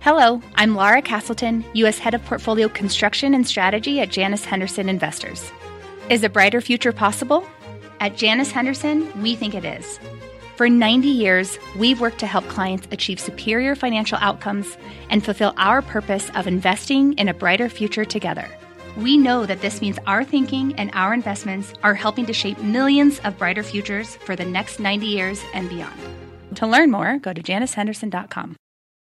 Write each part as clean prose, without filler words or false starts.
Hello, I'm Laura Castleton, U.S. Head of Portfolio Construction and Strategy at Janus Henderson Investors. Is a brighter future possible? At Janus Henderson, we think it is. For 90 years, we've worked to help clients achieve superior financial outcomes and fulfill our purpose of investing in a brighter future together. We know that this means our thinking and our investments are helping to shape millions of brighter futures for the next 90 years and beyond. To learn more, go to janushenderson.com.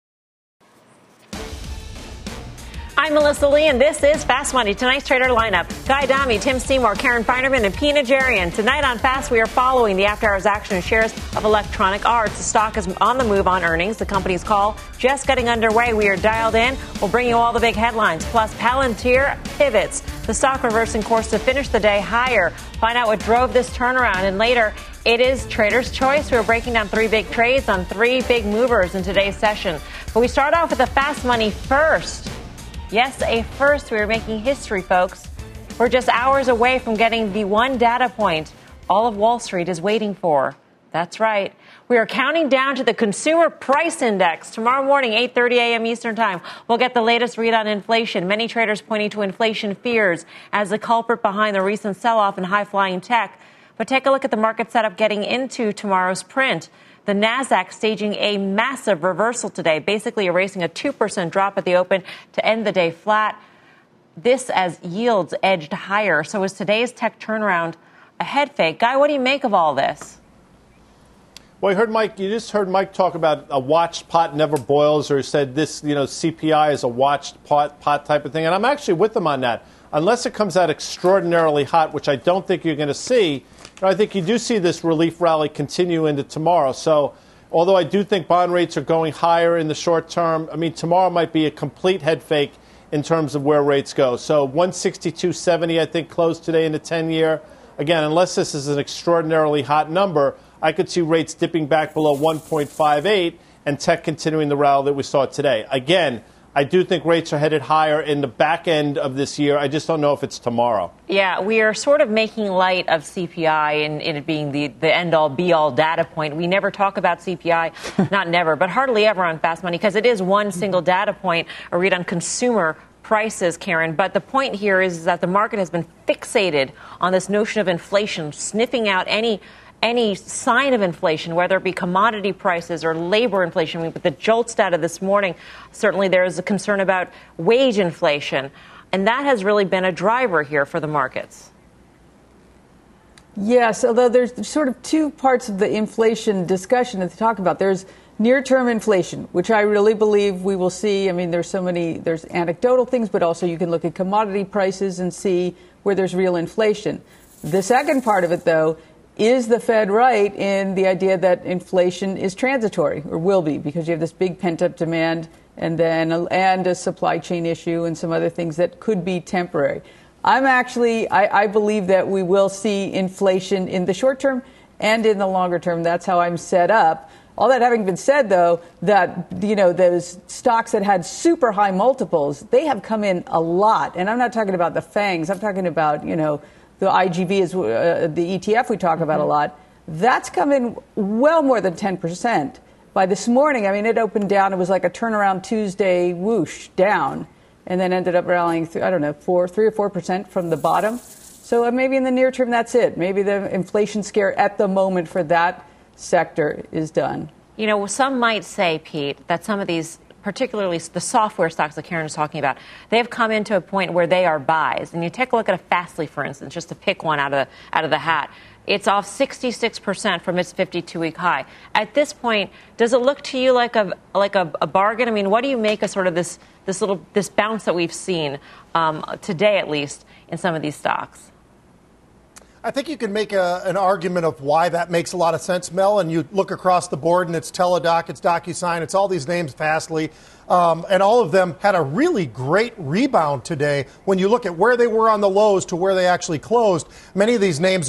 I'm Melissa Lee, and this is Fast Money. Tonight's trader lineup: Guy Adami, Tim Seymour, Karen Feinerman, and Pina Jarian. Tonight on Fast, we are following the after-hours action in shares of Electronic Arts. The stock is on the move on earnings. The company's call just getting underway. We are dialed in. We'll bring you all the big headlines. Plus, Palantir pivots. The stock reversing course to finish the day higher. Find out what drove this turnaround. And later, it is Trader's Choice. We're breaking down three big trades on three big movers in today's session. But we start off with the Fast Money first. Yes, a first. We are making history, folks. We're just hours away from getting the one data point all of Wall Street is waiting for. That's right. We are counting down to the Consumer Price Index. Tomorrow morning, 8:30 a.m. Eastern Time, we'll get the latest read on inflation. Many traders pointing to inflation fears as the culprit behind the recent sell-off in high-flying tech. But take a look at the market setup getting into tomorrow's print. The Nasdaq staging a massive reversal today, basically erasing a 2% drop at the open to end the day flat. This as yields edged higher. So is today's tech turnaround a head fake? Guy, what do you make of all this? Well, you just heard Mike talk about a watched pot never boils, or he said this, CPI is a watched pot type of thing. And I'm actually with him on that. Unless it comes out extraordinarily hot, which I don't think you're going to see, I think you do see this relief rally continue into tomorrow. So although I do think bond rates are going higher in the short term, tomorrow might be a complete head fake in terms of where rates go. So 162.70, I think, closed today in the 10-year. Again, unless this is an extraordinarily hot number, I could see rates dipping back below 1.58 and tech continuing the rally that we saw today. Again, I do think rates are headed higher in the back end of this year. I just don't know if it's tomorrow. Yeah, we are sort of making light of CPI and it being the end-all, be-all data point. We never talk about CPI, not never, but hardly ever on Fast Money because it is one single data point, a read on consumer prices, Karen. But the point here is that the market has been fixated on this notion of inflation, sniffing out any sign of inflation, whether it be commodity prices or labor inflation. With the JOLTS data this morning, certainly there is a concern about wage inflation. And that has really been a driver here for the markets. Yes, although there's sort of two parts of the inflation discussion to talk about. There's near-term inflation, which I really believe we will see. There's anecdotal things, but also you can look at commodity prices and see where there's real inflation. The second part of it, though, is the Fed right in the idea that inflation is transitory, or will be, because you have this big pent-up demand and a supply chain issue and some other things that could be temporary? I believe that we will see inflation in the short term and in the longer term. That's how I'm set up. All that having been said, though, that, those stocks that had super high multiples, they have come in a lot. And I'm not talking about the FANGs. I'm talking about, the IGV is the ETF we talk about a lot. That's come in well more than 10%. By this morning, it opened down. It was like a turnaround Tuesday whoosh down, and then ended up rallying, 3 or 4% from the bottom. So maybe in the near term, that's it. Maybe the inflation scare at the moment for that sector is done. Some might say, Pete, that some of these, particularly the software stocks that Karen is talking about, they have come into a point where they are buys. And you take a look at a Fastly, for instance, just to pick one out of the hat. It's off 66% from its 52-week high. At this point, does it look to you like a bargain? What do you make of sort of this bounce that we've seen today, at least, in some of these stocks? I think you can make an argument of why that makes a lot of sense, Mel, and you look across the board and it's Teladoc, it's DocuSign, it's all these names, Fastly, and all of them had a really great rebound today. When you look at where they were on the lows to where they actually closed, many of these names are up,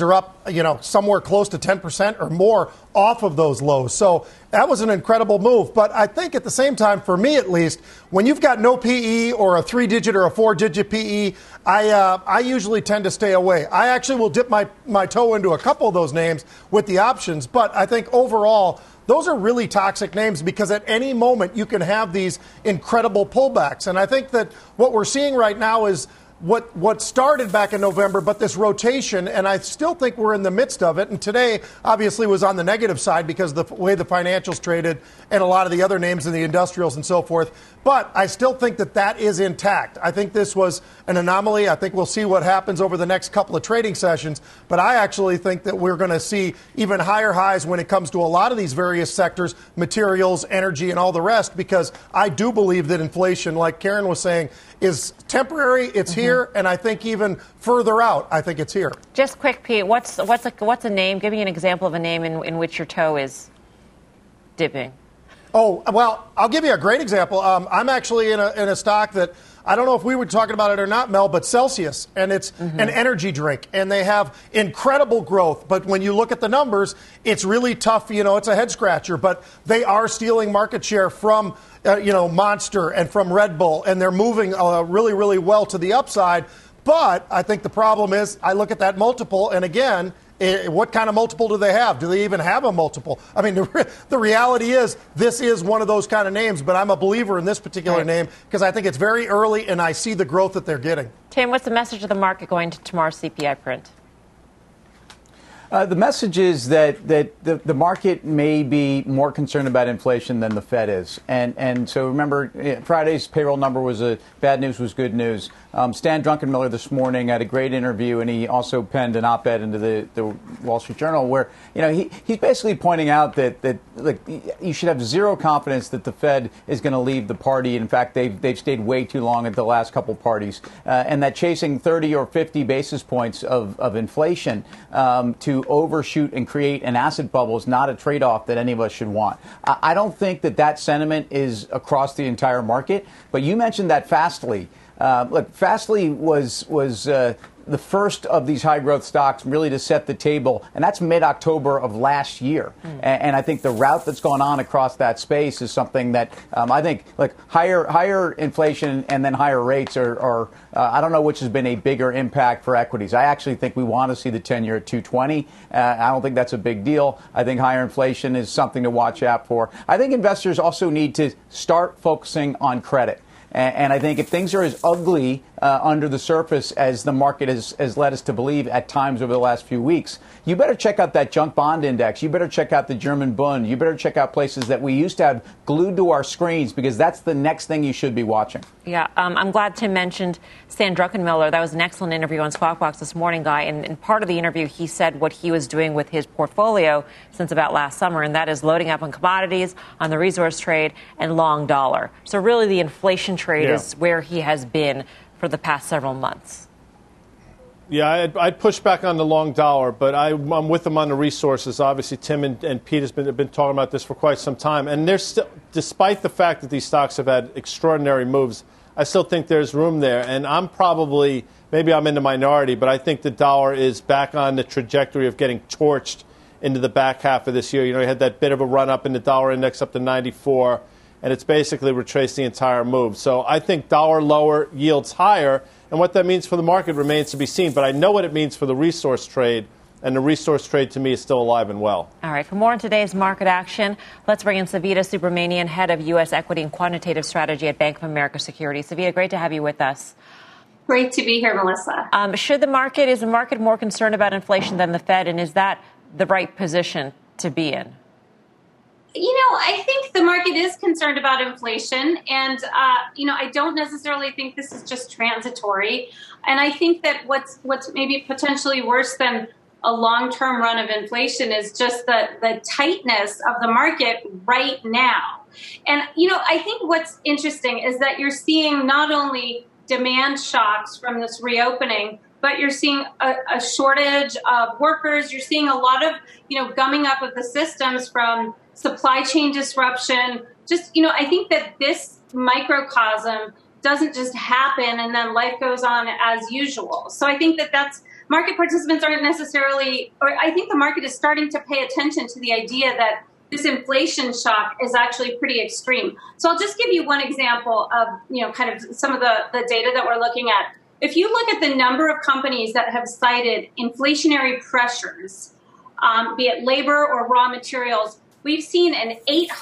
somewhere close to 10% or more off of those lows. So that was an incredible move. But I think at the same time, for me at least, when you've got no PE or a 3-digit or a 4-digit PE, I usually tend to stay away. I actually will dip my toe into a couple of those names with the options. But I think overall, those are really toxic names because at any moment you can have these incredible pullbacks. And I think that what we're seeing right now is what started back in November, but this rotation, and I still think we're in the midst of it. And today, obviously, was on the negative side because of the way the financials traded and a lot of the other names in the industrials and so forth. But I still think that is intact. I think this was an anomaly. I think we'll see what happens over the next couple of trading sessions. But I actually think that we're going to see even higher highs when it comes to a lot of these various sectors, materials, energy, and all the rest, because I do believe that inflation, like Karen was saying, is temporary. It's here, and I think even further out, I think it's here. Just quick, Pete, what's a name? Give me an example of a name in which your toe is dipping. Oh, well, I'll give you a great example. I'm actually in a stock that I don't know if we were talking about it or not, Mel, but Celsius, and it's an energy drink, and they have incredible growth. But when you look at the numbers, it's really tough. It's a head scratcher, but they are stealing market share from Monster and from Red Bull, and they're moving really, really well to the upside. But I think the problem is I look at that multiple, and again, what kind of multiple do they have? Do they even have a multiple? I mean, the reality is this is one of those kind of names, but I'm a believer in this particular name because I think it's very early, and I see the growth that they're getting. Tim, what's the message of the market going to tomorrow's CPI print? The message is that the market may be more concerned about inflation than the Fed is. And so remember, Friday's payroll number was bad news was good news. Stan Druckenmiller this morning had a great interview, and he also penned an op-ed into the Wall Street Journal where, he's basically pointing out that you should have zero confidence that the Fed is going to leave the party. In fact, they've stayed way too long at the last couple parties, and that chasing 30 or 50 basis points of inflation to overshoot and create an asset bubble is not a trade-off that any of us should want. I don't think that sentiment is across the entire market, but you mentioned that Fastly. Fastly was the first of these high-growth stocks really to set the table, and that's mid-October of last year. And I think the route that's gone on across that space is something that I think higher inflation and then higher rates are I don't know which has been a bigger impact for equities. I actually think we want to see the 10-year at 220. I don't think that's a big deal. I think higher inflation is something to watch out for. I think investors also need to start focusing on credit. And I think if things are as ugly under the surface as the market has led us to believe at times over the last few weeks, you better check out that junk bond index. You better check out the German Bund. You better check out places that we used to have glued to our screens, because that's the next thing you should be watching. Yeah, I'm glad Tim mentioned Stan Druckenmiller. That was an excellent interview on Squawk Box this morning, Guy. And part of the interview, he said what he was doing with his portfolio since about last summer, and that is loading up on commodities, on the resource trade, and long dollar. So really the inflation trade is where he has been for the past several months. Yeah, I'd push back on the long dollar, but I'm with them on the resources. Obviously, Tim and Pete have been talking about this for quite some time. And there's still, despite the fact that these stocks have had extraordinary moves, I still think there's room there. And maybe I'm in the minority, but I think the dollar is back on the trajectory of getting torched into the back half of this year. You had that bit of a run up in the dollar index up to 94, and it's basically retraced the entire move. So I think dollar lower, yields higher. And what that means for the market remains to be seen. But I know what it means for the resource trade, and the resource trade to me is still alive and well. All right. For more on today's market action, let's bring in Savita Subramanian, head of U.S. Equity and Quantitative Strategy at Bank of America Securities. Savita, great to have you with us. Great to be here, Melissa. Is the market more concerned about inflation than the Fed, and is that the right position to be in? I think the market is concerned about inflation, and, I don't necessarily think this is just transitory. And I think that what's maybe potentially worse than a long-term run of inflation is just the tightness of the market right now. And, I think what's interesting is that you're seeing not only demand shocks from this reopening, but you're seeing a shortage of workers. You're seeing a lot of, gumming up of the systems from supply chain disruption. Just, I think that this microcosm doesn't just happen and then life goes on as usual. So I think that that's market participants aren't necessarily, or I think the market is starting to pay attention to the idea that this inflation shock is actually pretty extreme. So I'll just give you one example of, kind of some of the data that we're looking at. If you look at the number of companies that have cited inflationary pressures, be it labor or raw materials, we've seen an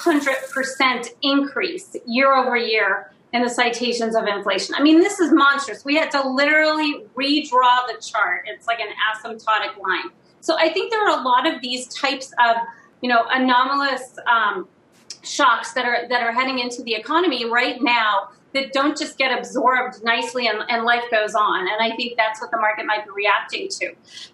800% increase year over year in the citations of inflation. I mean, this is monstrous. We had to literally redraw the chart. It's like an asymptotic line. So I think there are a lot of these types of, anomalous shocks that are heading into the economy right now that don't just get absorbed nicely and life goes on. And I think that's what the market might be reacting to.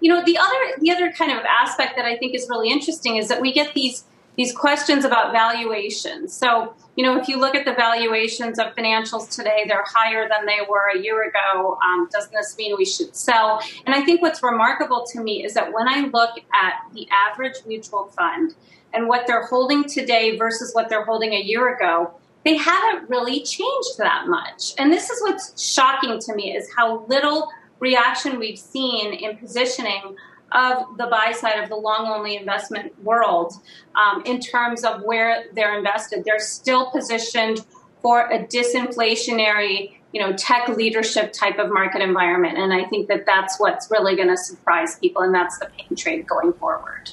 The other kind of aspect that I think is really interesting is that we get these questions about valuations. So, if you look at the valuations of financials today, they're higher than they were a year ago. Doesn't this mean we should sell? And I think what's remarkable to me is that when I look at the average mutual fund and what they're holding today versus what they're holding a year ago, they haven't really changed that much. And this is what's shocking to me is how little reaction we've seen in positioning of the buy side of the long-only investment world in terms of where they're invested. They're still positioned for a disinflationary, tech leadership type of market environment. And I think that that's what's really going to surprise people, and that's the pain trade going forward.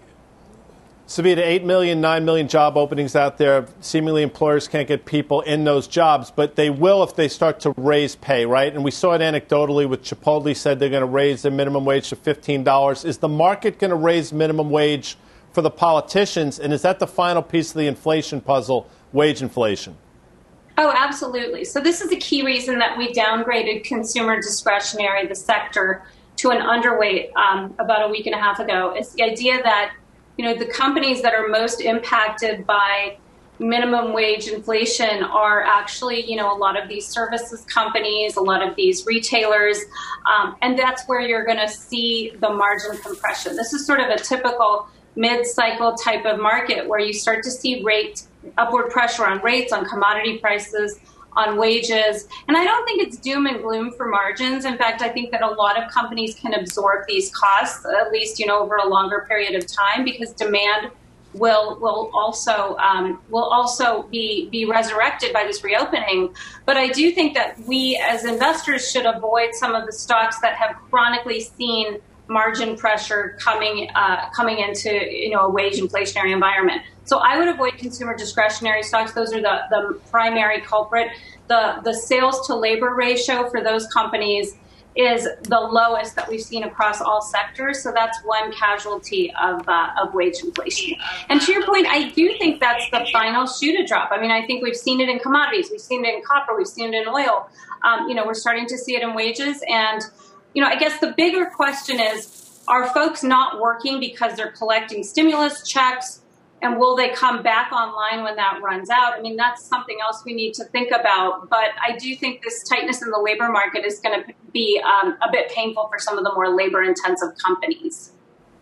Savita, 8 million, 9 million job openings out there. Seemingly employers can't get people in those jobs, but they will if they start to raise pay, right? And we saw it anecdotally with Chipotle said they're going to raise their minimum wage to $15. Is the market going to raise minimum wage for the politicians? And is that the final piece of the inflation puzzle, wage inflation? Oh, absolutely. So this is a key reason that we downgraded consumer discretionary, the sector, to an underweight about a week and a half ago. It's the idea that the companies that are most impacted by minimum wage inflation are actually, a lot of these services companies, a lot of these retailers, and that's where you're going to see the margin compression. This is sort of a typical mid-cycle type of market where you start to see upward pressure on rates, on commodity prices, on wages. And I don't think it's doom and gloom for margins. In fact, I think that a lot of companies can absorb these costs, at least, over a longer period of time, because demand will also be resurrected by this reopening. But I do think that we as investors should avoid some of the stocks that have chronically seen margin pressure coming into a wage inflationary environment. So I would avoid consumer discretionary stocks. Those are the primary culprit. The sales to labor ratio for those companies is the lowest that we've seen across all sectors. So that's one casualty of wage inflation. And to your point, I do think that's the final shoe to drop. I mean, I think we've seen it in commodities. We've seen it in copper. We've seen it in oil. We're starting to see it in wages. And I guess the bigger question is, are folks not working because they're collecting stimulus checks? And will they come back online when that runs out? I mean, that's something else we need to think about. But I do think this tightness in the labor market is going to be a bit painful for some of the more labor-intensive companies.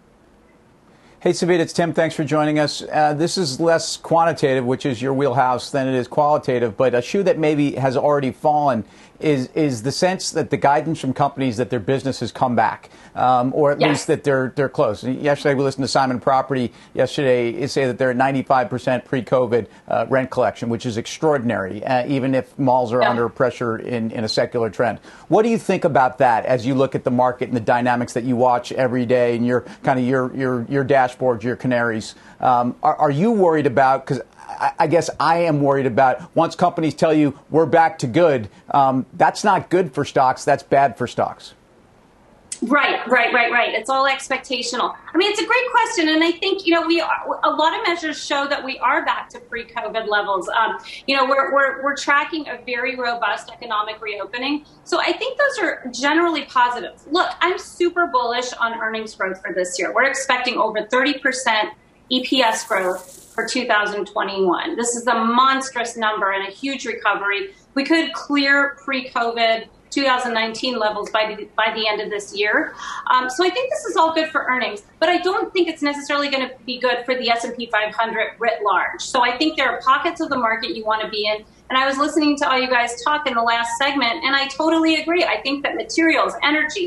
Hey, Savita, it's Tim. Thanks for joining us. This is less quantitative, which is your wheelhouse, than it is qualitative. But a shoe that maybe has already fallen is the sense that the guidance from companies that their business has come back, or at least that they're close. Yesterday, we listened to Simon Property yesterday say that they're at 95% pre-COVID rent collection, which is extraordinary, even if malls are under pressure in a secular trend. What do you think about that as you look at the market and the dynamics that you watch every day and your kind of your dashboard, your canaries? Are you worried about, because I guess I am worried about once companies tell you we're back to good, that's not good for stocks. That's bad for stocks. Right. It's all expectational. I mean, it's a great question. And I think, a lot of measures show that we are back to pre-COVID levels. We're tracking a very robust economic reopening. So I think those are generally positive. Look, I'm super bullish on earnings growth for this year. We're expecting over 30% EPS growth for 2021. This is a monstrous number and a huge recovery. We could clear pre-COVID 2019 levels by the end of this year. So I think this is all good for earnings, but I don't think it's necessarily going to be good for the S&P 500 writ large. So I think there are pockets of the market you want to be in. And I was listening to all you guys talk in the last segment, and I totally agree. I think that materials, energy,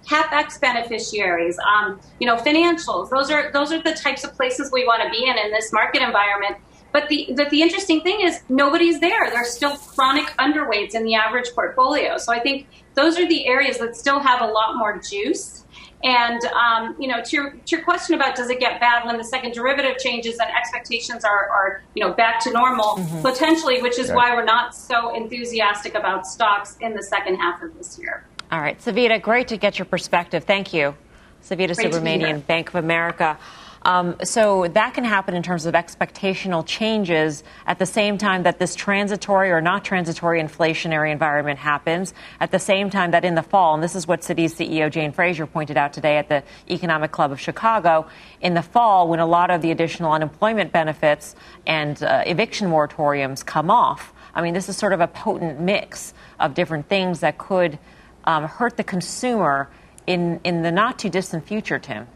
CapEx beneficiaries, financials. Those are the types of places we want to be in this market environment. But the interesting thing is nobody's there. There's still chronic underweights in the average portfolio. So I think those are the areas that still have a lot more juice. And, to your question about does it get bad when the second derivative changes and expectations are back to normal, potentially, which is why we're not so enthusiastic about stocks in the second half of this year. All right. Savita, great to get your perspective. Thank you. Savita Subramanian, Bank of America. So that can happen in terms of expectational changes at the same time that this transitory or not transitory inflationary environment happens, at the same time that in the fall, and this is what Citi's CEO Jane Fraser pointed out today at the Economic Club of Chicago, in the fall when a lot of the additional unemployment benefits and eviction moratoriums come off. I mean, this is sort of a potent mix of different things that could hurt the consumer in the not too distant future, Tim.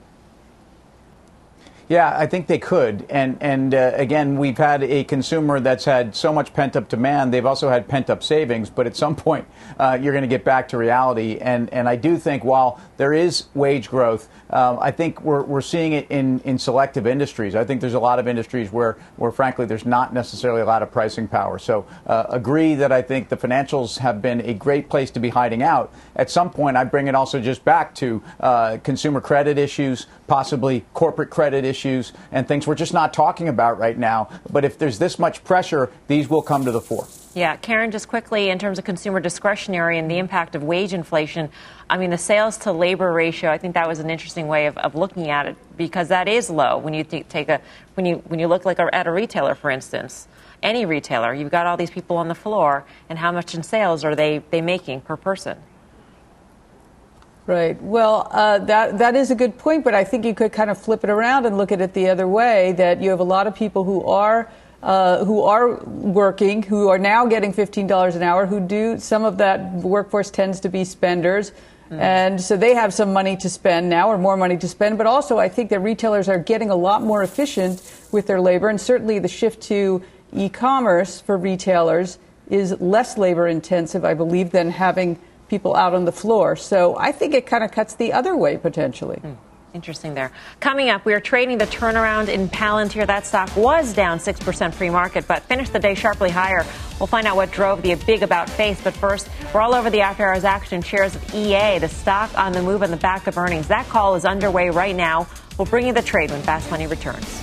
Yeah, I think they could. And again, we've had a consumer that's had so much pent-up demand. They've also had pent-up savings. But at some point, you're going to get back to reality. And I do think while there is wage growth, I think we're seeing it in selective industries. I think there's a lot of industries where frankly, there's not necessarily a lot of pricing power. So agree that I think the financials have been a great place to be hiding out. At some point, I bring it also just back to consumer credit issues, possibly corporate credit issues, and things we're just not talking about right now. But if there's this much pressure, these will come to the fore. Yeah. Karen, just quickly, in terms of consumer discretionary and the impact of wage inflation, I mean, the sales to labor ratio, I think that was an interesting way of looking at it, because that is low when you when you look at a retailer, for instance. Any retailer, you've got all these people on the floor, and how much in sales are they making per person? Right. Well, that is a good point, but I think you could kind of flip it around and look at it the other way, that you have a lot of people who are working, who are now getting $15 an hour, who do, some of that workforce tends to be spenders. And so they have some money to spend now, or more money to spend. But also, I think that retailers are getting a lot more efficient with their labor. And certainly the shift to e-commerce for retailers is less labor intensive, I believe, than having people out on the floor. So I think it kind of cuts the other way, potentially. Interesting there. Coming up, we are trading the turnaround in Palantir. That stock was down 6% pre-market, but finished the day sharply higher. We'll find out what drove the big about face. But first, we're all over the after-hours action. Shares of EA, the stock on the move on the back of earnings. That call is underway right now. We'll bring you the trade when Fast Money returns.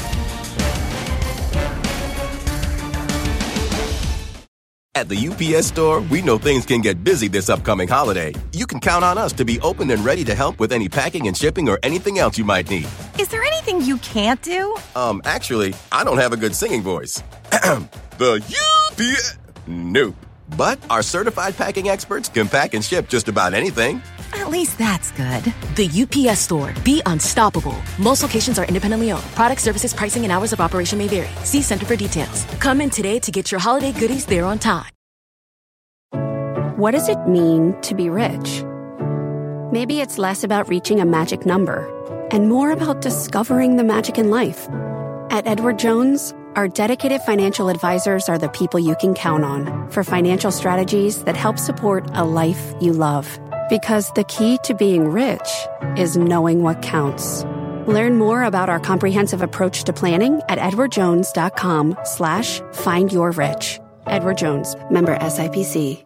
At the UPS Store, we know things can get busy this upcoming holiday. You can count on us to be open and ready to help with any packing and shipping or anything else you might need. Is there anything you can't do? Actually, I don't have a good singing voice. The UPS... Nope. But our certified packing experts can pack and ship just about anything. At least that's good. The UPS Store. Be unstoppable. Most locations are independently owned. Product, services, pricing, and hours of operation may vary. See Center for details. Come in today to get your holiday goodies there on time. What does it mean to be rich? Maybe it's less about reaching a magic number and more about discovering the magic in life. At Edward Jones, our dedicated financial advisors are the people you can count on for financial strategies that help support a life you love. Because the key to being rich is knowing what counts. Learn more about our comprehensive approach to planning at edwardjones.com/findyourrich. Edward Jones, member SIPC.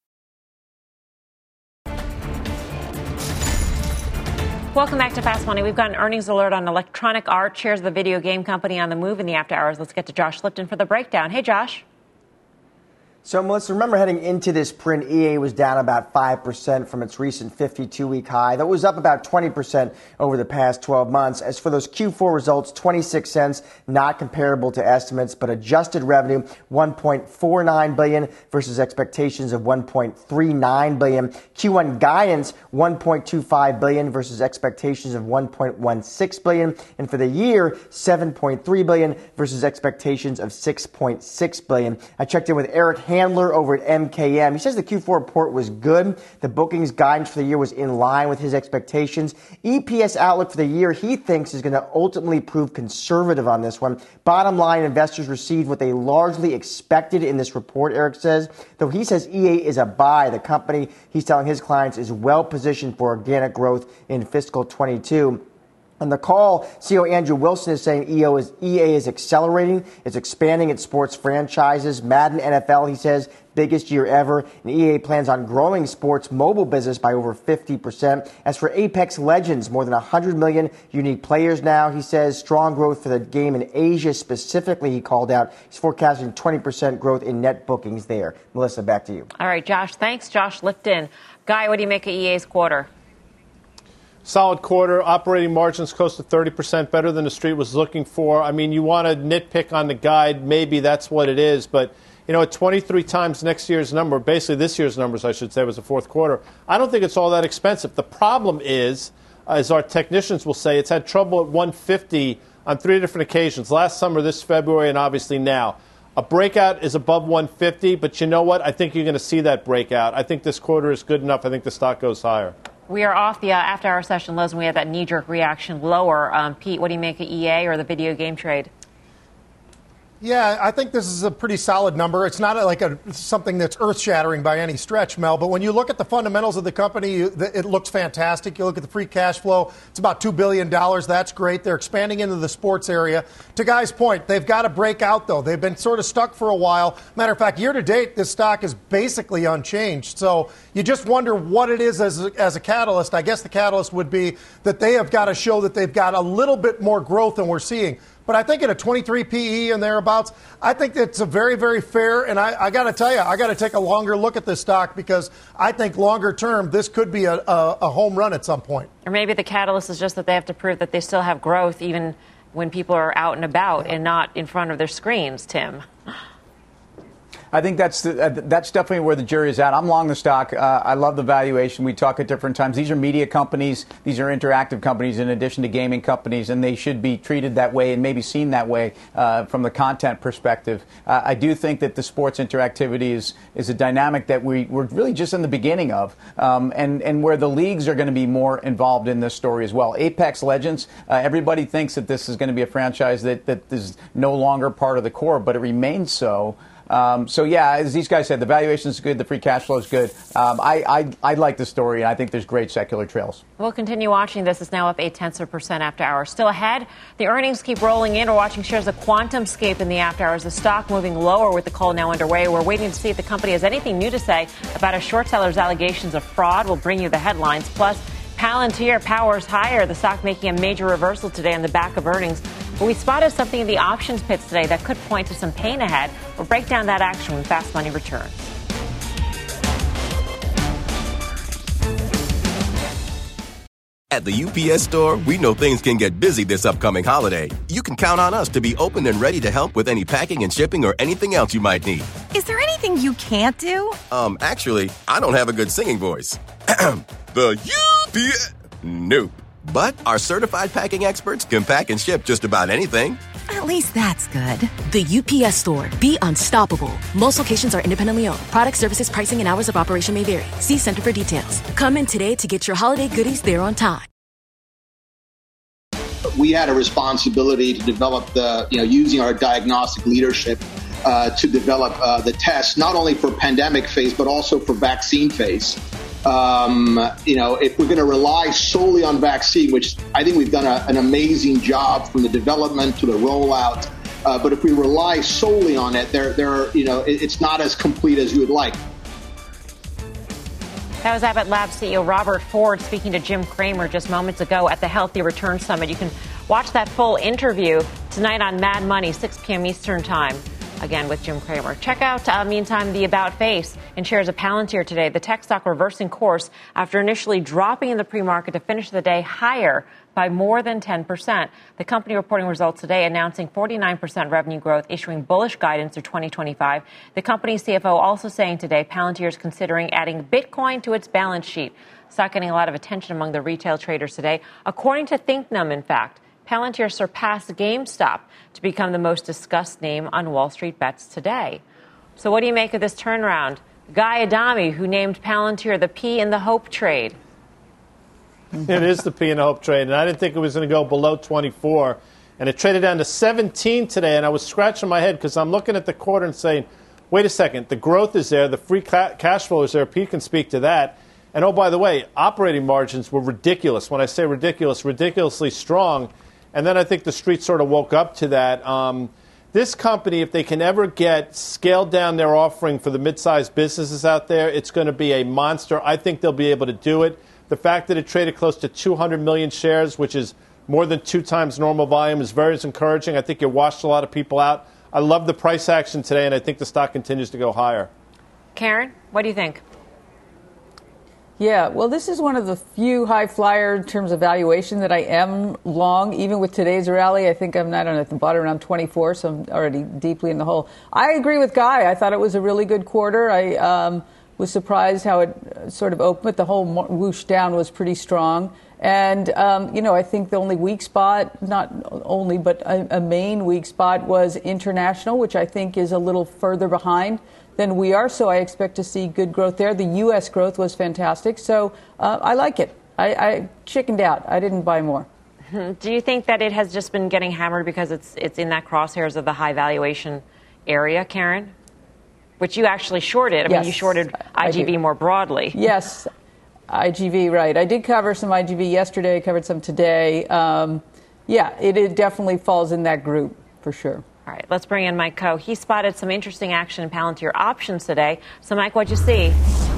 Welcome back to Fast Money. We've got an earnings alert on Electronic Arts, shares of the video game company on the move in the after hours. Let's get to Josh Lipton for the breakdown. Hey, Josh. So, Melissa, remember heading into this print, EA was down about 5% from its recent 52-week high. That was up about 20% over the past 12 months. As for those Q4 results, 26 cents, not comparable to estimates, but adjusted revenue, $1.49 billion versus expectations of $1.39 billion. Q1 guidance, $1.25 billion versus expectations of $1.16 billion. And for the year, $7.3 billion versus expectations of $6.6 billion. I checked in with Eric Handler over at MKM. He says the Q4 report was good. The bookings guidance for the year was in line with his expectations. EPS outlook for the year, he thinks, is going to ultimately prove conservative on this one. Bottom line, investors received what they largely expected in this report, Eric says. Though he says EA is a buy. The company, he's telling his clients, is well positioned for organic growth in fiscal 22. On the call, CEO Andrew Wilson is saying EA is accelerating. It's expanding its sports franchises. Madden NFL, he says, biggest year ever. And EA plans on growing sports mobile business by over 50%. As for Apex Legends, more than 100 million unique players now. He says strong growth for the game in Asia specifically, he called out. He's forecasting 20% growth in net bookings there. Melissa, back to you. All right, Josh. Thanks, Josh Lipton. Guy, what do you make of EA's quarter? Solid quarter, operating margins close to 30%, better than the street was looking for. I mean, you want to nitpick on the guide, maybe that's what it is, but at 23 times next year's number, basically this year's numbers, I should say, was the fourth quarter. I don't think it's all that expensive. The problem is, as our technicians will say, it's had trouble at 150 on 3 different occasions, last summer, this February, and obviously now. A breakout is above 150, but you know what? I think you're going to see that breakout. I think this quarter is good enough. I think the stock goes higher. We are off the after-hour session lows, and we had that knee-jerk reaction lower. Pete, what do you make of EA or the video game trade? Yeah, I think this is a pretty solid number. It's not like something that's earth-shattering by any stretch, Mel, but when you look at the fundamentals of the company, it looks fantastic. You look at the free cash flow, it's about $2 billion. That's great. They're expanding into the sports area. To Guy's point, they've got to break out, though. They've been sort of stuck for a while. Matter of fact, year-to-date, this stock is basically unchanged. So you just wonder what it is as a catalyst. I guess the catalyst would be that they have got to show that they've got a little bit more growth than we're seeing. But I think at a 23 PE and thereabouts, I think that's a very, very fair. And I got to tell you, I got to take a longer look at this stock because I think longer term, this could be a home run at some point. Or maybe the catalyst is just that they have to prove that they still have growth even when people are out and about and not in front of their screens, Tim. I think that's definitely where the jury is at. I'm long the stock. I love the valuation. We talk at different times. These are media companies. These are interactive companies in addition to gaming companies, and they should be treated that way and maybe seen that way from the content perspective. I do think that the sports interactivity is a dynamic that we're really just in the beginning of, and where the leagues are going to be more involved in this story as well. Apex Legends, everybody thinks that this is going to be a franchise that is no longer part of the core, but it remains so. So, yeah, as these guys said, the valuation is good. The free cash flow is good. I like the story, and I think there's great secular trails. We'll continue watching this. It's now up 0.8% after hours. Still ahead, the earnings keep rolling in. We're watching shares of QuantumScape in the after hours. The stock moving lower with the call now underway. We're waiting to see if the company has anything new to say about a short seller's allegations of fraud. We'll bring you the headlines. Plus, Palantir powers higher. The stock making a major reversal today on the back of earnings. But we spotted something in the options pits today that could point to some pain ahead. We'll break down that action when Fast Money returns. At the UPS Store, we know things can get busy this upcoming holiday. You can count on us to be open and ready to help with any packing and shipping or anything else you might need. Is there anything you can't do? Actually, I don't have a good singing voice. The UPS... Nope. But our certified packing experts can pack and ship just about anything. At least that's good. The UPS Store. Be unstoppable. Most locations are independently owned. Product, services, pricing, and hours of operation may vary. See Center for details. Come in today to get your holiday goodies there on time. We had a responsibility to develop using our diagnostic leadership to develop the test, not only for pandemic phase, but also for vaccine phase. If we're going to rely solely on vaccine, which I think we've done an amazing job from the development to the rollout, but if we rely solely on it, it's not as complete as you would like. That was Abbott Labs CEO Robert Ford speaking to Jim Cramer just moments ago at the Healthy Return Summit. You can watch that full interview tonight on Mad Money, 6 p.m. Eastern Time. Again, with Jim Cramer. Check out, meantime, the About Face in shares of Palantir today. The tech stock reversing course after initially dropping in the pre-market to finish the day higher by more than 10%. The company reporting results today, announcing 49% revenue growth, issuing bullish guidance through 2025. The company's CFO also saying today Palantir is considering adding Bitcoin to its balance sheet. Stock getting a lot of attention among the retail traders today. According to ThinkNum, in fact, Palantir surpassed GameStop to become the most discussed name on Wall Street bets today. So what do you make of this turnaround? Guy Adami, who named Palantir the P in the Hope trade. It is the P in the Hope trade, and I didn't think it was going to go below 24. And it traded down to 17 today, and I was scratching my head because I'm looking at the quarter and saying, wait a second, the growth is there, the free cash flow is there, Pete can speak to that. And oh, by the way, operating margins were ridiculous. When I say ridiculous, ridiculously strong. And then I think the street sort of woke up to that. This company, if they can ever get scaled down their offering for the mid-sized businesses out there, it's going to be a monster. I think they'll be able to do it. The fact that it traded close to 200 million shares, which is more than 2 times normal volume, is very encouraging. I think it washed a lot of people out. I love the price action today, and I think the stock continues to go higher. Karen, what do you think? Yeah, well, this is one of the few high flyer in terms of valuation that I am long. Even with today's rally, I think I'm, I don't know, at the bottom around 24, so I'm already deeply in the hole. I agree with Guy. I thought it was a really good quarter. I was surprised how it sort of opened, but the whole whoosh down was pretty strong. And, I think the only weak spot, not only, but a main weak spot was international, which I think is a little further behind than we are. So I expect to see good growth there. The U.S. growth was fantastic. So I like it. I chickened out. I didn't buy more. Do you think that it has just been getting hammered because it's in that crosshairs of the high valuation area, Karen? Which you actually shorted. I mean, you shorted IGV more broadly. Yes, IGV, right. I did cover some IGV yesterday, covered some today. It definitely falls in that group, for sure. All right, let's bring in Mike Coe. He spotted some interesting action in Palantir options today. So, Mike, what'd you see?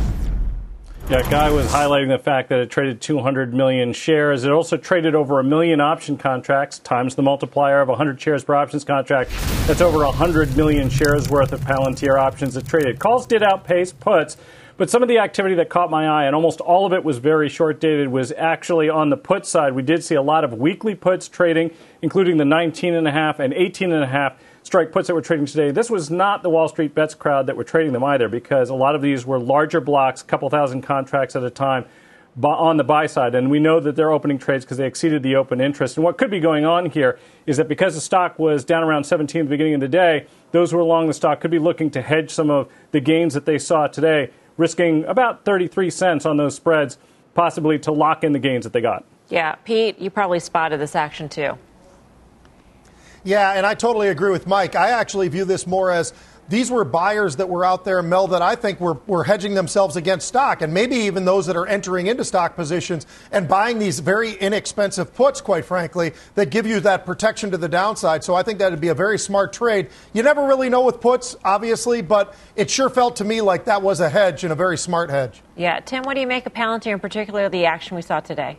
Yeah, Guy was highlighting the fact that it traded 200 million shares. It also traded over 1 million option contracts, times the multiplier of 100 shares per options contract. That's over 100 million shares worth of Palantir options that traded. Calls did outpace puts, but some of the activity that caught my eye, and almost all of it was very short-dated, was actually on the put side. We did see a lot of weekly puts trading, including the 19.5 and 18.5 strike puts that were trading today. This was not the Wall Street Bets crowd that were trading them either, because a lot of these were larger blocks, a couple thousand contracts at a time on the buy side. And we know that they're opening trades because they exceeded the open interest. And what could be going on here is that because the stock was down around 17 at the beginning of the day, those who are long the stock could be looking to hedge some of the gains that they saw today, risking about 33 cents on those spreads, possibly to lock in the gains that they got. Yeah, Pete, you probably spotted this action too. Yeah, and I totally agree with Mike. I actually view this more as these were buyers that were out there, Mel, that I think were hedging themselves against stock, and maybe even those that are entering into stock positions and buying these very inexpensive puts, quite frankly, that give you that protection to the downside. So I think that would be a very smart trade. You never really know with puts, obviously, but it sure felt to me like that was a hedge and a very smart hedge. Yeah. Tim, what do you make of Palantir, in particular the action we saw today?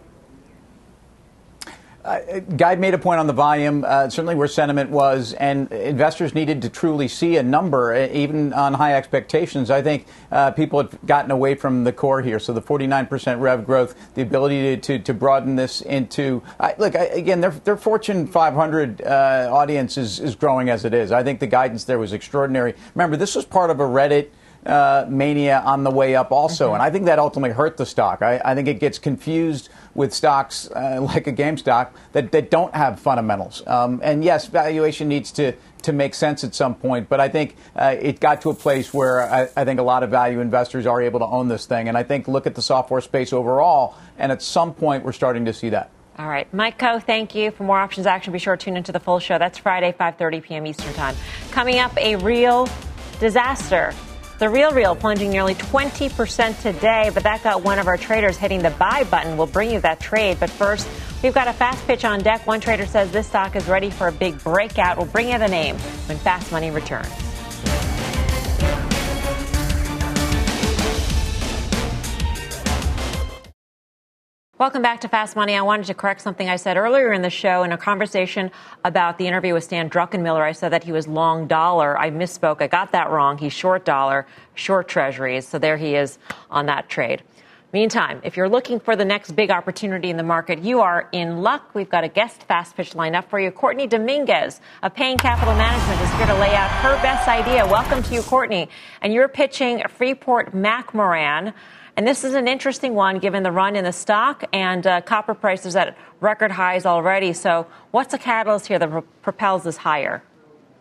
Guy made a point on the volume, certainly where sentiment was, and investors needed to truly see a number, even on high expectations. I think people have gotten away from the core here. So the 49% rev growth, the ability to broaden this into, again, their Fortune 500 audience is growing as it is. I think the guidance there was extraordinary. Remember, this was part of a Reddit mania on the way up also, and I think that ultimately hurt the stock. I think it gets confused with stocks like a GameStop that don't have fundamentals. And yes, valuation needs to make sense at some point, but I think it got to a place where I think a lot of value investors are able to own this thing, and I think look at the software space overall, and at some point we're starting to see that. All right. Mike Coe, thank you. For more options action, be sure to tune into the full show. That's Friday, 5:30 p.m. Eastern Time. Coming up, a real disaster. The Real plunging nearly 20% today, but that got one of our traders hitting the buy button. We'll bring you that trade. But first, we've got a fast pitch on deck. One trader says this stock is ready for a big breakout. We'll bring you the name when Fast Money returns. Welcome back to Fast Money. I wanted to correct something I said earlier in the show in a conversation about the interview with Stan Druckenmiller. I said that he was long dollar. I misspoke. I got that wrong. He's short dollar, short treasuries. So there he is on that trade. Meantime, if you're looking for the next big opportunity in the market, you are in luck. We've got a guest fast pitch lined up for you. Courtney Dominguez of Payne Capital Management is here to lay out her best idea. Welcome to you, Courtney. And you're pitching Freeport-McMoRan. And this is an interesting one, given the run in the stock and copper prices at record highs already. So what's the catalyst here that propels this higher?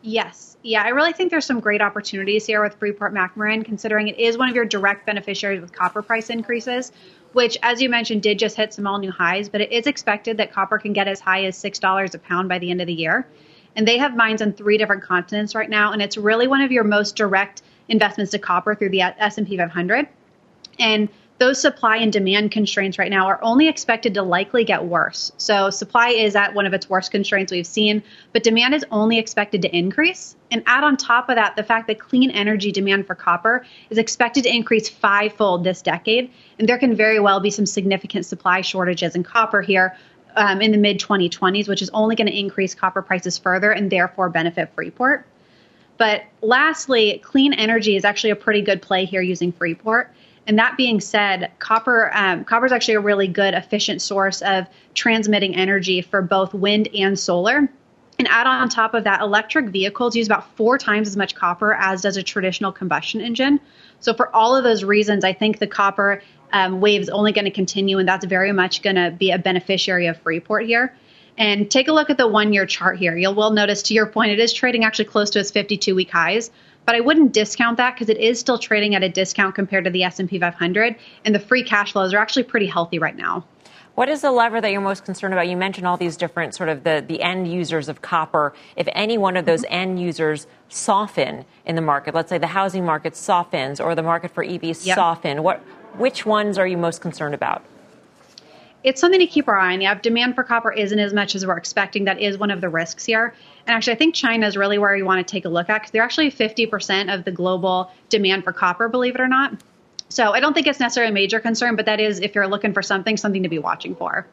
Yes. Yeah, I really think there's some great opportunities here with Freeport-McMoRan, considering it is one of your direct beneficiaries with copper price increases, which, as you mentioned, did just hit some all-new highs. But it is expected that copper can get as high as $6 a pound by the end of the year. And they have mines on 3 different continents right now, and it's really one of your most direct investments to copper through the S&P 500. And those supply and demand constraints right now are only expected to likely get worse. So supply is at one of its worst constraints we've seen, but demand is only expected to increase. And add on top of that, the fact that clean energy demand for copper is expected to increase 5-fold this decade. And there can very well be some significant supply shortages in copper here in the mid-2020s, which is only going to increase copper prices further and therefore benefit Freeport. But lastly, clean energy is actually a pretty good play here using Freeport. And that being said, copper is actually a really good, efficient source of transmitting energy for both wind and solar. And add on top of that, electric vehicles use about 4 times as much copper as does a traditional combustion engine. So for all of those reasons, I think the copper wave is only going to continue, and that's very much going to be a beneficiary of Freeport here. And take a look at the 1-year chart here. You will notice, to your point, it is trading actually close to its 52-week highs. But I wouldn't discount that because it is still trading at a discount compared to the S&P 500. And the free cash flows are actually pretty healthy right now. What is the lever that you're most concerned about? You mentioned all these different sort of the end users of copper. If any one of those end users soften in the market, let's say the housing market softens or the market for EVs soften, which ones are you most concerned about? It's something to keep our eye on. Yeah, if demand for copper isn't as much as we're expecting, that is one of the risks here. And actually, I think China is really where you want to take a look at because they're actually 50% of the global demand for copper, believe it or not. So I don't think it's necessarily a major concern, but that is, if you're looking for something to be watching for.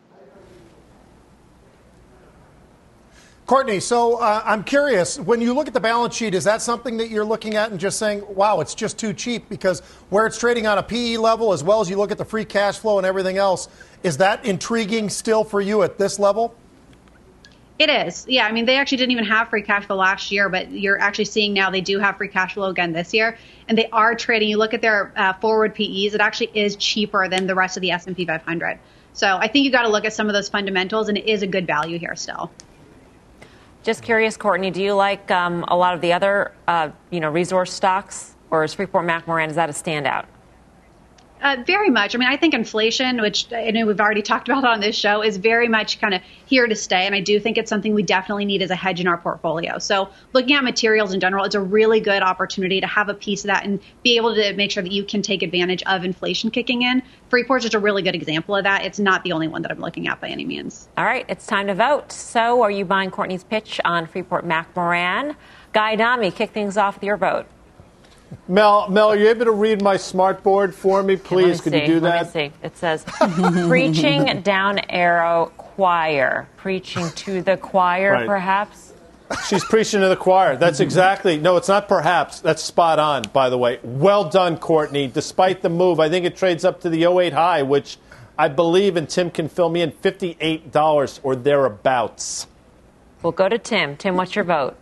Courtney, so I'm curious, when you look at the balance sheet, is that something that you're looking at and just saying, wow, it's just too cheap? Because where it's trading on a PE level, as well as you look at the free cash flow and everything else, is that intriguing still for you at this level? It is. Yeah, I mean, they actually didn't even have free cash flow last year, but you're actually seeing now they do have free cash flow again this year. And they are trading. You look at their forward PEs, it actually is cheaper than the rest of the S&P 500. So I think you got to look at some of those fundamentals, and it is a good value here still. Just curious, Courtney, do you like a lot of the other, resource stocks, or is Freeport-McMoRan, is that a standout? Very much. I mean, I think inflation, which I know we've already talked about on this show, is very much kind of here to stay. And I do think it's something we definitely need as a hedge in our portfolio. So looking at materials in general, it's a really good opportunity to have a piece of that and be able to make sure that you can take advantage of inflation kicking in. Freeport's just a really good example of that. It's not the only one that I'm looking at by any means. All right, it's time to vote. So are you buying Courtney's pitch on Freeport-McMoRan? Guy Adami, kick things off with your vote. Mel, are you able to read my smart board for me, please? Could you do that? Let me see. It says, preaching down arrow choir. Preaching to the choir, right. Perhaps? She's preaching to the choir. That's exactly. No, it's not perhaps. That's spot on, by the way. Well done, Courtney. Despite the move, I think it trades up to the 08 high, which I believe, and Tim can fill me in, $58 or thereabouts. We'll go to Tim. Tim, what's your vote?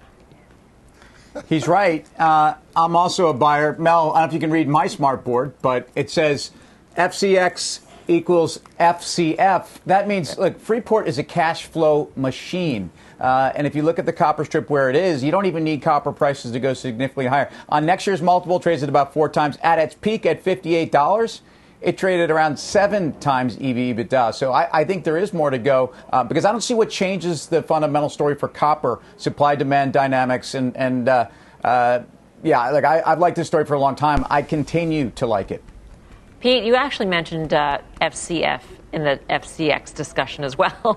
He's right. I'm also a buyer. Mel, I don't know if you can read my smart board, but it says FCX equals FCF. That means, look, Freeport is a cash flow machine. And if you look at the copper strip where it is, you don't even need copper prices to go significantly higher. On next year's multiple, trades at about 4 times. At its peak at $58, it traded around 7 times EV/EBITDA. So I think there is more to go because I don't see what changes the fundamental story for copper, supply-demand dynamics. I've liked this story for a long time. I continue to like it. Pete, you actually mentioned FCF in the FCX discussion as well.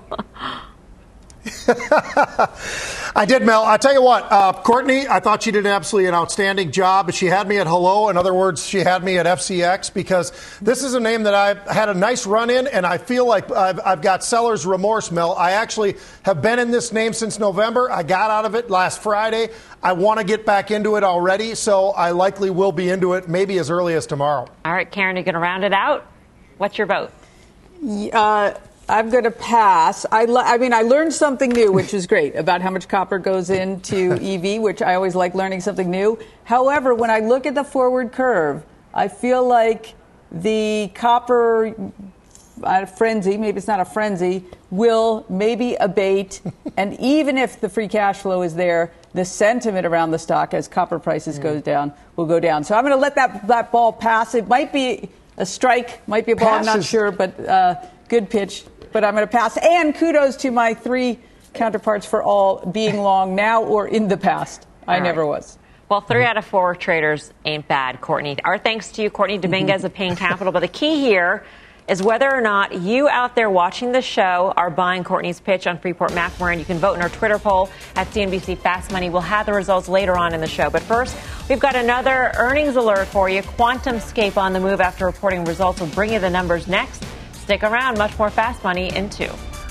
I did, Mel. I'll tell you what, Courtney, I thought she did absolutely an outstanding job. She had me at hello. In other words, she had me at FCX because this is a name that I've had a nice run in, and I feel like I've got seller's remorse, Mel. I actually have been in this name since November. I got out of it last Friday. I want to get back into it already, so I likely will be into it maybe as early as tomorrow. All right, Karen, you're going to round it out. What's your vote? I'm going to pass. I learned something new, which is great, about how much copper goes into EV, which I always like learning something new. However, when I look at the forward curve, I feel like the copper frenzy, maybe it's not a frenzy, will maybe abate. And even if the free cash flow is there, the sentiment around the stock as copper prices goes down will go down. So I'm going to let that ball pass. It might be a strike, might be a ball, I'm not sure, but good pitch. But I'm going to pass. And kudos to my three counterparts for all being long now or in the past. I never was. Well, 3 out of 4 traders ain't bad, Courtney. Our thanks to you, Courtney Dominguez of Payne Capital. But the key here is whether or not you out there watching the show are buying Courtney's pitch on Freeport-McMoRan. You can vote in our Twitter poll at CNBC Fast Money. We'll have the results later on in the show. But first, we've got another earnings alert for you. QuantumScape on the move after reporting results. We'll bring you the numbers next. Stick around. Much more Fast Money in 2.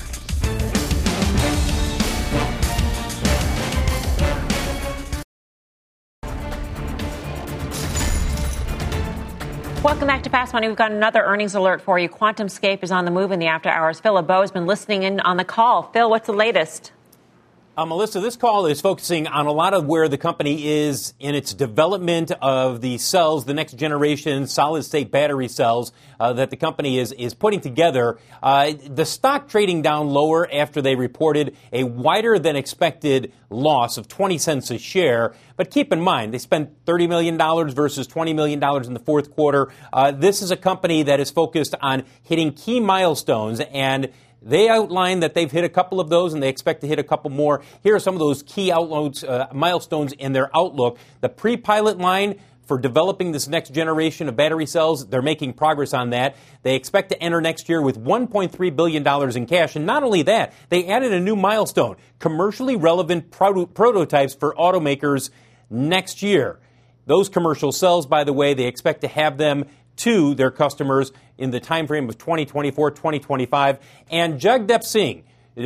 Welcome back to Fast Money. We've got another earnings alert for you. QuantumScape is on the move in the after hours. Phil LeBeau has been listening in on the call. Phil, what's the latest? Melissa, this call is focusing on a lot of where the company is in its development of the cells, the next generation solid-state battery cells that the company is putting together. The stock trading down lower after they reported a wider than expected loss of 20 cents a share. But keep in mind, they spent $30 million versus $20 million in the fourth quarter. This is a company that is focused on hitting key milestones, and they outlined that they've hit a couple of those and they expect to hit a couple more. Here are some of those key milestones in their outlook. The pre-pilot line for developing this next generation of battery cells, they're making progress on that. They expect to enter next year with $1.3 billion in cash. And not only that, they added a new milestone, commercially relevant prototypes for automakers next year. Those commercial cells, by the way, they expect to have them to their customers in the time frame of 2024, 2025. And Jagdeep Singh, the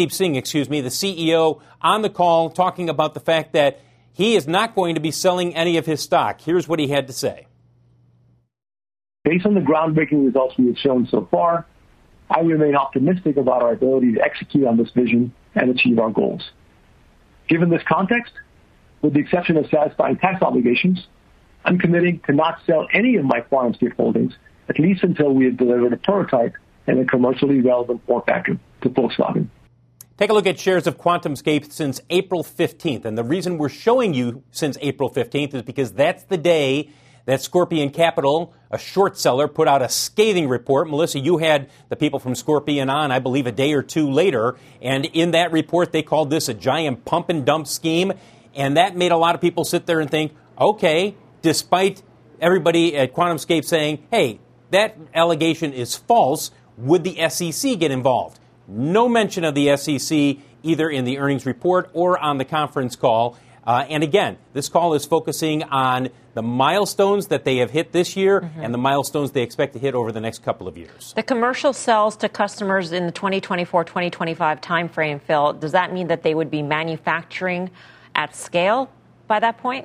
CEO, on the call talking about the fact that he is not going to be selling any of his stock. Here's what he had to say. Based on the groundbreaking results we have shown so far, I remain optimistic about our ability to execute on this vision and achieve our goals. Given this context, with the exception of satisfying tax obligations, I'm committing to not sell any of my QuantumScape holdings, at least until we have delivered a prototype and a commercially relevant form factor to Volkswagen. Take a look at shares of QuantumScape since April 15th. And the reason we're showing you since April 15th is because that's the day that Scorpion Capital, a short seller, put out a scathing report. Melissa, you had the people from Scorpion on, I believe, a day or two later. And in that report, they called this a giant pump and dump scheme. And that made a lot of people sit there and think, okay, despite everybody at QuantumScape saying, hey, that allegation is false, would the SEC get involved? No mention of the SEC either in the earnings report or on the conference call. And again, this call is focusing on the milestones that they have hit this year and the milestones they expect to hit over the next couple of years. The commercial sales to customers in the 2024-2025 timeframe, Phil, does that mean that they would be manufacturing at scale by that point?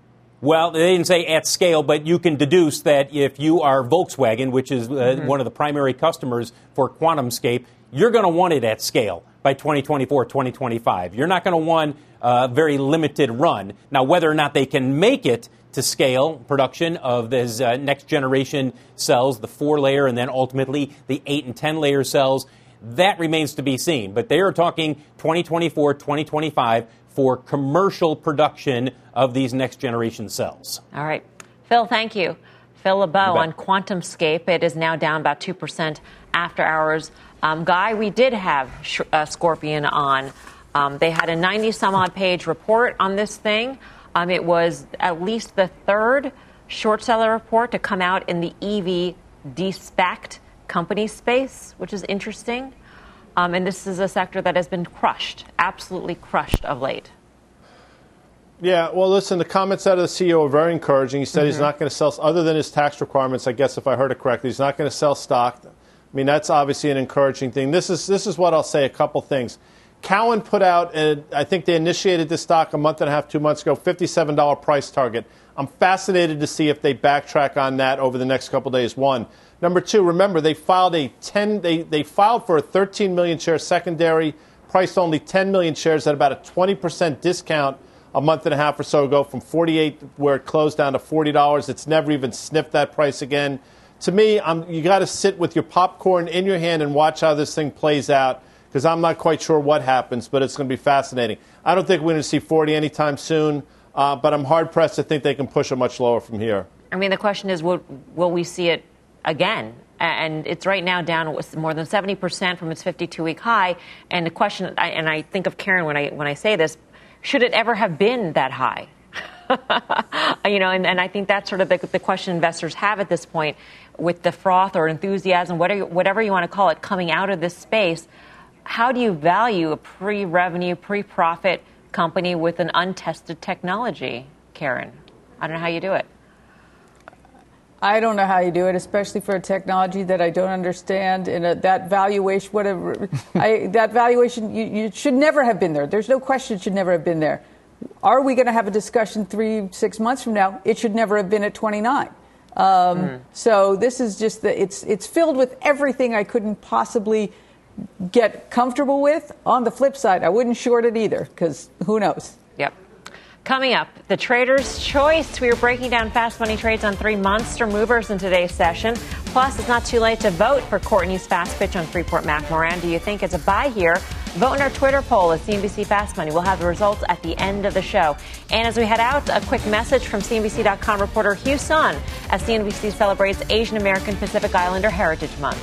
Well, they didn't say at scale, but you can deduce that if you are Volkswagen, which is one of the primary customers for QuantumScape, you're going to want it at scale by 2024, 2025. You're not going to want a very limited run. Now, whether or not they can make it to scale production of these next generation cells, the 4-layer and then ultimately the 8 and 10-layer cells, that remains to be seen. But they are talking 2024, 2025 for commercial production of these next generation cells. All right. Phil, thank you. Phil LeBeau on QuantumScape. It is now down about 2% after hours. Guy, we did have Scorpion on. They had a 90-some-odd page report on this thing. It was at least the third short seller report to come out in the EV de-SPACed company space, which is interesting. And this is a sector that has been crushed, absolutely crushed of late. Yeah, well, listen, the comments out of the CEO are very encouraging. He said he's not going to sell, other than his tax requirements, I guess, if I heard it correctly, he's not going to sell stock. I mean, that's obviously an encouraging thing. This is what I'll say, a couple things. Cowen put out, I think they initiated this stock a month and a half, 2 months ago, $57 price target. I'm fascinated to see if they backtrack on that over the next couple days, one. Number two, remember, they filed they filed for a 13 million share secondary, priced only 10 million shares at about a 20% discount a month and a half or so ago from 48 where it closed down to $40. It's never even sniffed that price again. To me, you got to sit with your popcorn in your hand and watch how this thing plays out, because I'm not quite sure what happens, but it's going to be fascinating. I don't think we're going to see 40 anytime soon, but I'm hard-pressed to think they can push it much lower from here. I mean, the question is, will we see it again? And it's right now down more than 70% from its 52-week high. And the question, and I think of Karen when I say this, should it ever have been that high? And I think that's sort of the question investors have at this point with the froth or enthusiasm, whatever you want to call it, coming out of this space. How do you value a pre-revenue, pre-profit company with an untested technology, Karen? I don't know how you do it. I don't know how you do it, especially for a technology that I don't understand. And that valuation, that valuation, you should never have been there. There's no question it should never have been there. Are we going to have a discussion 3-6 months from now? It should never have been at 29. So this is just it's filled with everything I couldn't possibly get comfortable with. On the flip side, I wouldn't short it either, because who knows? Yep. Coming up, the trader's choice. We are breaking down fast money trades on 3 monster movers in today's session. Plus, it's not too late to vote for Courtney's fast pitch on Freeport-McMoRan. Do you think it's a buy here? Vote in our Twitter poll at CNBC Fast Money. We'll have the results at the end of the show. And as we head out, a quick message from CNBC.com reporter Hugh Sun as CNBC celebrates Asian American Pacific Islander Heritage Month.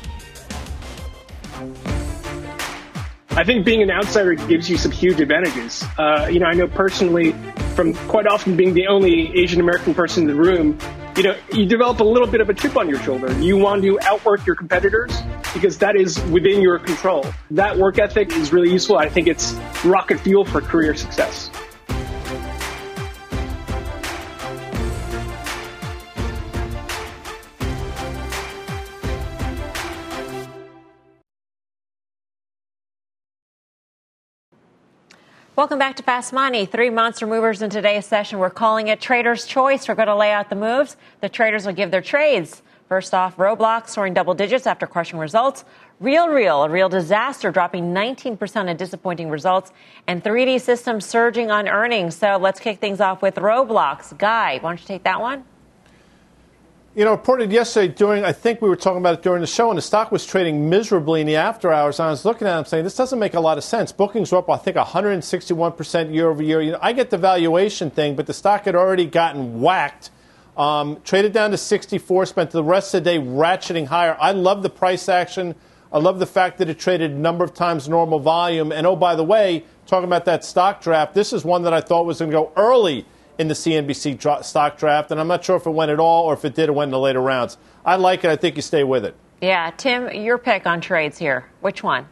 I think being an outsider gives you some huge advantages. I know personally from quite often being the only Asian American person in the room, you develop a little bit of a chip on your shoulder. You want to outwork your competitors because that is within your control. That work ethic is really useful. I think it's rocket fuel for career success. Welcome back to Fast Money. 3 monster movers in today's session. We're calling it Trader's Choice. We're going to lay out the moves. The traders will give their trades. First off, Roblox soaring double digits after crushing results. RealReal, a real disaster, dropping 19% on disappointing results. And 3D Systems surging on earnings. So let's kick things off with Roblox. Guy, why don't you take that one? Reported yesterday I think we were talking about it during the show, and the stock was trading miserably in the after hours. And I was looking at it and saying, this doesn't make a lot of sense. Bookings were up, I think, 161% year over year. I get the valuation thing, but the stock had already gotten whacked. Traded down to 64, spent the rest of the day ratcheting higher. I love the price action. I love the fact that it traded a number of times normal volume. And, oh, by the way, talking about that stock draft, this is one that I thought was going to go early in the CNBC stock draft, and I'm not sure if it went at all or if it did, it went in the later rounds. I like it. I think you stay with it. Yeah. Tim, your pick on trades here. Which one?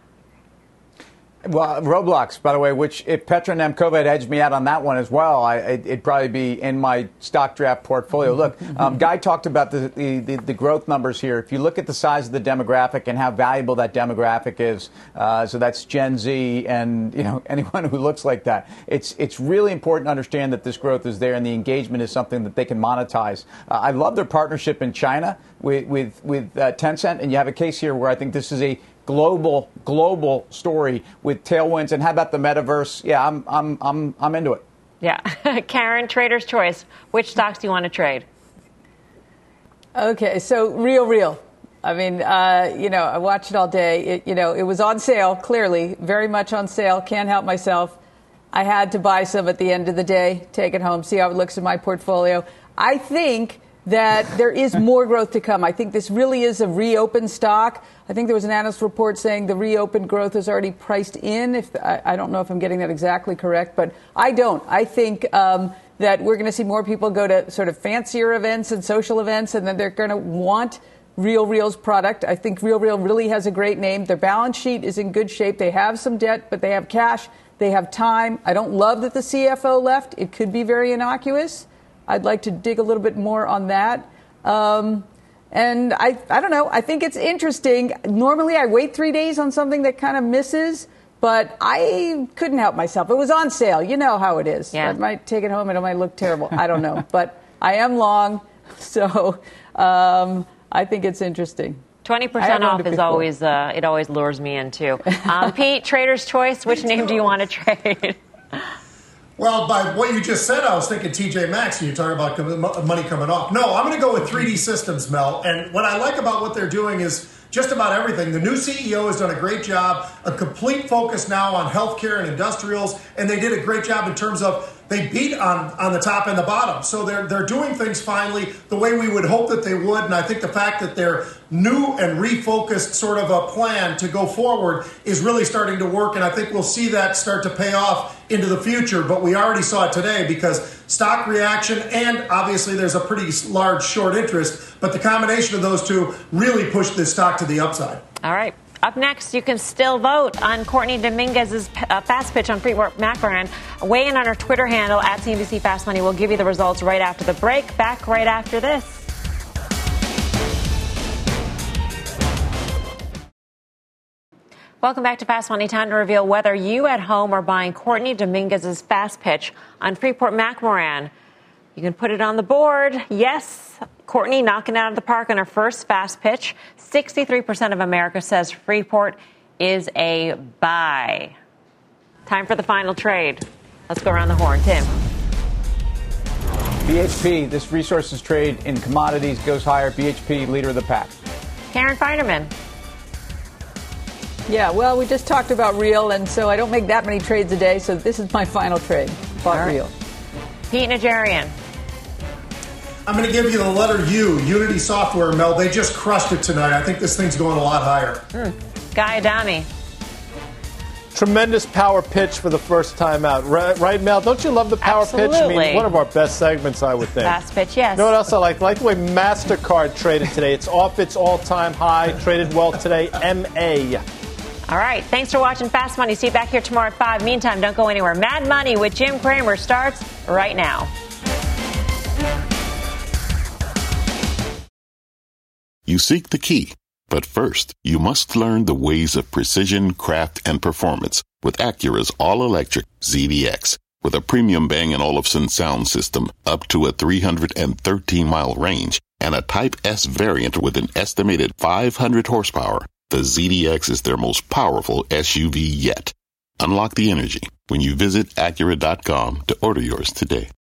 Well, Roblox, by the way, which if Petra and Nemkova had edged me out on that one as well, it'd probably be in my stock draft portfolio. Look, Guy talked about the growth numbers here. If you look at the size of the demographic and how valuable that demographic is, so that's Gen Z and anyone who looks like that, it's really important to understand that this growth is there and the engagement is something that they can monetize. I love their partnership in China with Tencent, and you have a case here where I think this is a global story with tailwinds. And how about the metaverse? Yeah, I'm into it. Yeah. Karen, Trader's Choice. Which stocks do you want to trade? Okay, so RealReal. I mean, I watched it all day. It was on sale, clearly, very much on sale. Can't help myself. I had to buy some at the end of the day, take it home, see how it looks in my portfolio. I think that there is more growth to come. I think this really is a reopened stock. I think there was an analyst report saying the reopened growth is already priced in. I don't know if I'm getting that exactly correct, but I don't. I think that we're going to see more people go to sort of fancier events and social events, and then they're going to want RealReal's product. I think RealReal really has a great name. Their balance sheet is in good shape. They have some debt, but they have cash. They have time. I don't love that the CFO left. It could be very innocuous. I'd like to dig a little bit more on that. And I don't know. I think it's interesting. Normally, I wait 3 days on something that kind of misses, but I couldn't help myself. It was on sale. You know how it is. Yeah. I might take it home and it might look terrible. I don't know. But I am long, so I think it's interesting. 20% off is always, it always lures me in, too. Pete, Trader's Choice, which name do you want to trade? Well, by what you just said, I was thinking TJ Maxx. You're talking about money coming off. No, I'm going to go with 3D Systems, Mel. And what I like about what they're doing is just about everything. The new CEO has done a great job, a complete focus now on healthcare and industrials, and they did a great job in terms of they beat on the top and the bottom. So they're doing things finally the way we would hope that they would. And I think the fact that they're new and refocused sort of a plan to go forward is really starting to work. And I think we'll see that start to pay off into the future. But we already saw it today because stock reaction and obviously there's a pretty large short interest. But the combination of those two really pushed this stock to the upside. All right. Up next, you can still vote on Courtney Dominguez's fast pitch on Freeport-McMoRan. Weigh in on her Twitter handle at CNBC Fast Money. We'll give you the results right after the break. Back right after this. Welcome back to Fast Money. Time to reveal whether you at home are buying Courtney Dominguez's fast pitch on Freeport-McMoRan. You can put it on the board. Yes, Courtney knocking it out of the park on her first fast pitch. 63% of America says Freeport is a buy. Time for the final trade. Let's go around the horn. Tim. BHP, this resources trade in commodities goes higher. BHP, leader of the pack. Karen Feinerman. Yeah, well, we just talked about real, and so I don't make that many trades a day, so this is my final trade. Bought real. Pete Najarian. I'm going to give you the letter U, Unity Software, Mel. They just crushed it tonight. I think this thing's going a lot higher. Guy Adami. Tremendous power pitch for the first time out. Right, Mel? Don't you love the power pitch? I mean, one of our best segments, I would think. Fast pitch, yes. You know what else I like? I like the way MasterCard traded today. It's off its all-time high. Traded well today. MA. All right. Thanks for watching Fast Money. See you back here tomorrow at 5. Meantime, don't go anywhere. Mad Money with Jim Cramer starts right now. You seek the key, but first, you must learn the ways of precision, craft, and performance with Acura's all-electric ZDX. With a premium Bang & Olufsen sound system up to a 313-mile range and a Type S variant with an estimated 500 horsepower, the ZDX is their most powerful SUV yet. Unlock the energy when you visit Acura.com to order yours today.